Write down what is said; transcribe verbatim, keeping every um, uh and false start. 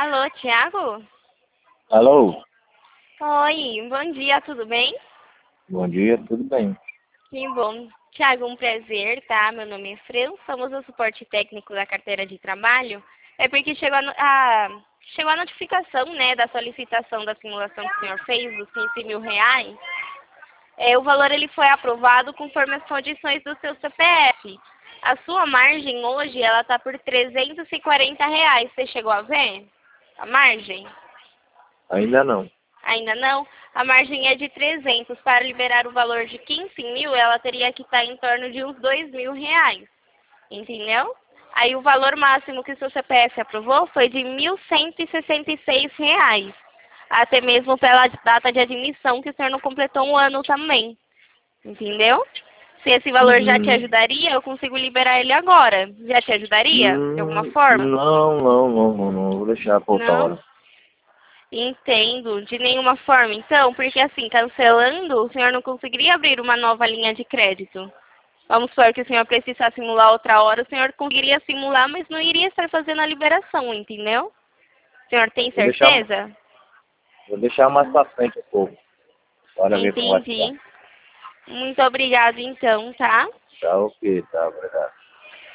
Alô, Thiago? Alô? Oi, bom dia, tudo bem? Bom dia, tudo bem? Que bom. Thiago, um prazer, tá? Meu nome é Fran, somos o suporte técnico da carteira de trabalho. É porque chegou a, no- a- chegou a notificação, né, da solicitação da simulação que o senhor fez, dos quinze mil reais. É, o valor ele foi aprovado conforme as condições do seu C P F. A sua margem hoje, ela tá por trezentos e quarenta reais. Você chegou a ver a margem? Ainda não. Ainda não? A margem é de trezentos. Para liberar o valor de quinze mil, ela teria que estar em torno de uns dois mil reais. Entendeu? Aí o valor máximo que o seu C P F aprovou foi de mil cento e sessenta e seis reais. Até mesmo pela data de admissão, que o senhor não completou um ano também. Entendeu? Se esse valor já te Hum, ajudaria, eu consigo liberar ele agora. Já te ajudaria? De alguma hum, forma? não, não, não, não, não. Vou deixar por outra Não? hora. Entendo, de nenhuma forma. Então, porque assim, cancelando, o senhor não conseguiria abrir uma nova linha de crédito. Vamos supor que o senhor precisa simular outra hora, o senhor conseguiria simular, mas não iria estar fazendo a liberação, entendeu? O senhor tem Vou deixar, certeza? vou deixar mais pra frente um pouco. Bora ver como vai ficar. Entendi. Muito obrigada então, tá? Tá ok, tá, obrigado.